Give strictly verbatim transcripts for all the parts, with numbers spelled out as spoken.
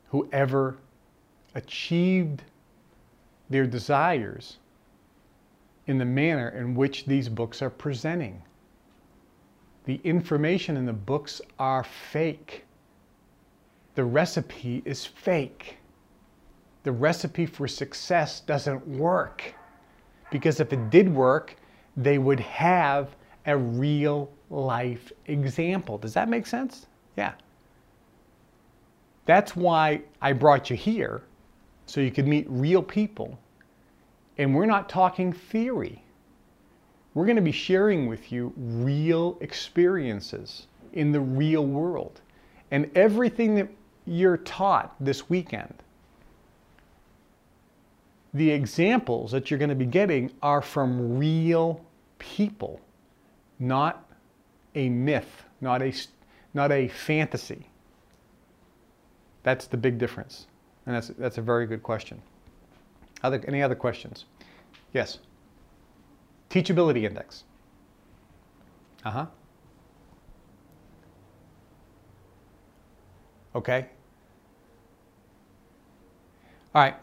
whoever achieved their desires in the manner in which these books are presenting. The information in the books are fake. The recipe is fake. The recipe for success doesn't work. Because if it did work, they would have a real life example. Does that make sense? Yeah. That's why I brought you here, so you could meet real people. And we're not talking theory. We're going to be sharing with you real experiences in the real world. And everything that you're taught this weekend, the examples that you're going to be getting are from real people, not a myth, not a, not a fantasy. That's the big difference. And that's, that's a very good question. Other, any other questions? Yes. Teachability index. Uh-huh. Okay. All right.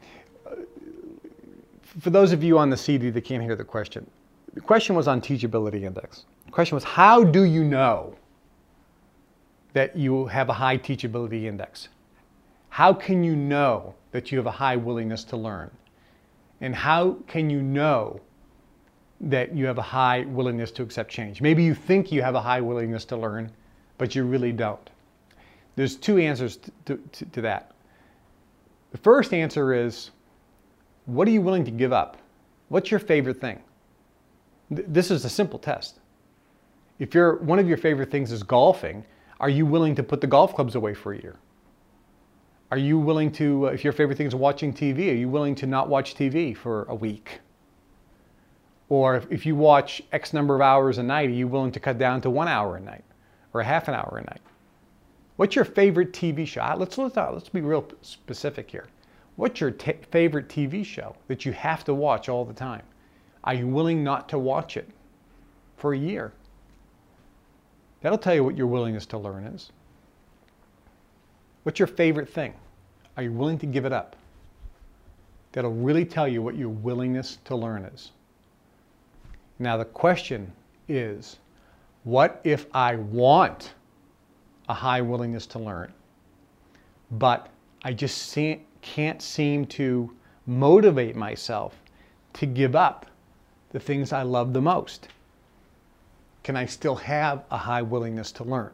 For those of you on the C D that can't hear the question, the question was on teachability index. The question was, how do you know that you have a high teachability index? How can you know that you have a high willingness to learn? And how can you know that you have a high willingness to accept change? Maybe you think you have a high willingness to learn, but you really don't. There's two answers to, to, to that. The first answer is, what are you willing to give up? What's your favorite thing? Th- this is a simple test. If you're, one of your favorite things is golfing, are you willing to put the golf clubs away for a year? Are you willing to, if your favorite thing is watching T V, are you willing to not watch T V for a week? Or if, if you watch X number of hours a night, are you willing to cut down to one hour a night or a half an hour a night? What's your favorite T V show? Let's, let's, let's be real specific here. What's your t- favorite T V show that you have to watch all the time? Are you willing not to watch it for a year? That'll tell you what your willingness to learn is. What's your favorite thing? Are you willing to give it up? That'll really tell you what your willingness to learn is. Now the question is, what if I want a high willingness to learn, but I just see, can't seem to motivate myself to give up the things I love the most? Can I still have a high willingness to learn?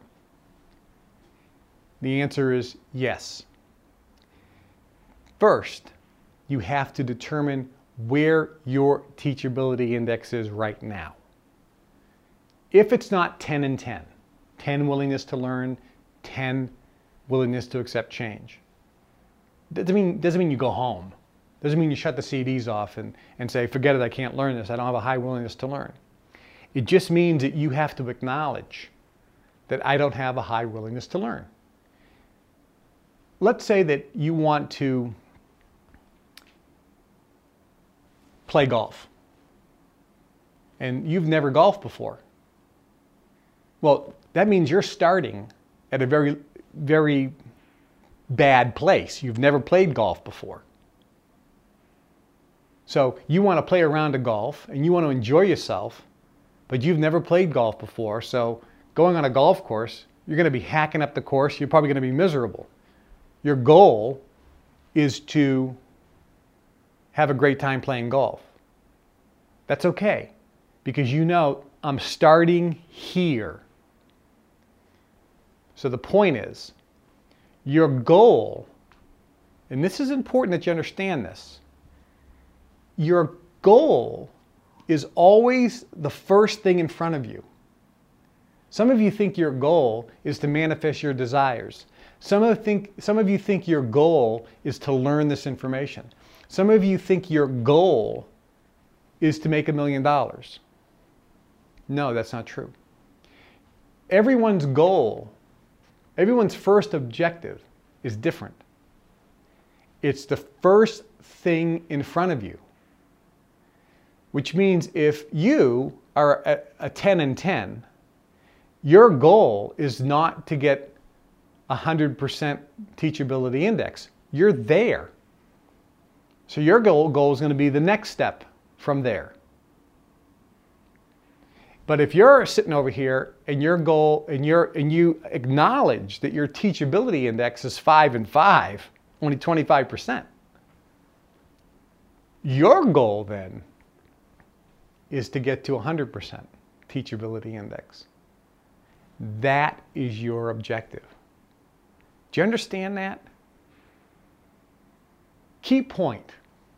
The answer is yes. First, you have to determine where your teachability index is right now. If it's not ten and ten, ten willingness to learn, ten willingness to accept change, doesn't mean, doesn't mean you go home. Doesn't mean you shut the C Ds off and, and say, forget it, I can't learn this. I don't have a high willingness to learn. It just means that you have to acknowledge that I don't have a high willingness to learn. Let's say that you want to play golf and you've never golfed before. Well, that means you're starting at a very, very bad place. You've never played golf before. So you want to play a round of golf and you want to enjoy yourself, but you've never played golf before. So going on a golf course, you're going to be hacking up the course. You're probably going to be miserable. Your goal is to have a great time playing golf. That's okay, because you know I'm starting here. So the point is, your goal, and this is important that you understand this, your goal is always the first thing in front of you. Some of you think your goal is to manifest your desires. Some of, think, some of you think your goal is to learn this information. Some of you think your goal is to make a million dollars. No, that's not true. Everyone's goal, everyone's first objective is different. It's the first thing in front of you. Which means if you are a, a ten and ten, your goal is not to get a one hundred percent teachability index. You're there. So your goal, goal is going to be the next step from there. But if you're sitting over here and your goal and you're and you acknowledge that your teachability index is five and five, only twenty-five percent, your goal then is to get to one hundred percent teachability index. That is your objective. Do you understand that? Key point.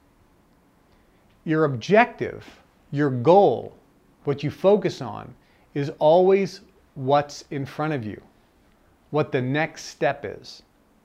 Your objective, your goal, what you focus on is always what's in front of you, what the next step is.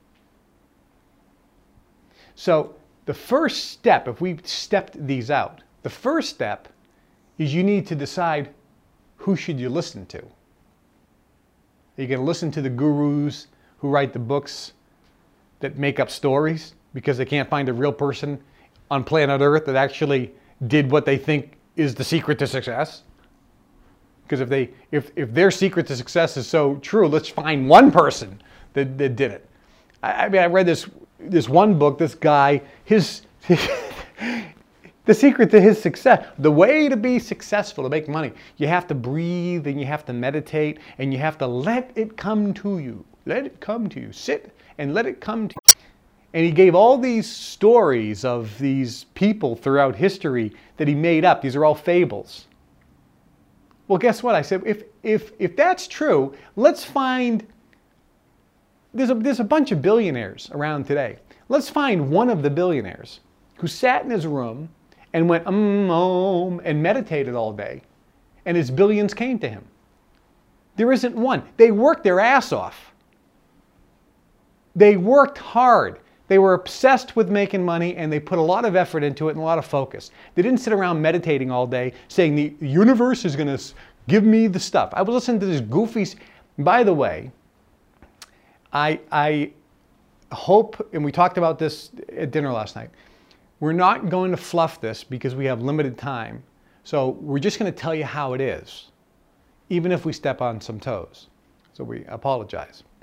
So the first step, if we stepped these out, the first step is you need to decide who should you listen to. Are you going to listen to the gurus who write the books that make up stories because they can't find a real person on planet Earth that actually did what they think is the secret to success? Because if they, if, if their secret to success is so true, let's find one person that, that did it. I, I mean, I read this this one book. This guy, his the secret to his success, the way to be successful, to make money, you have to breathe and you have to meditate and you have to let it come to you. Let it come to you. Sit and let it come to you. And he gave all these stories of these people throughout history that he made up. These are all fables. Well, guess what? I said, if if if that's true, let's find, there's a, there's a bunch of billionaires around today. Let's find one of the billionaires who sat in his room and went um, um, and meditated all day, and his billions came to him. There isn't one. They worked their ass off. They worked hard. They were obsessed with making money, and they put a lot of effort into it and a lot of focus. They didn't sit around meditating all day saying the universe is going to give me the stuff. I was listening to this goofy... By the way, I, I hope, and we talked about this at dinner last night, we're not going to fluff this because we have limited time. So we're just going to tell you how it is, even if we step on some toes. So we apologize.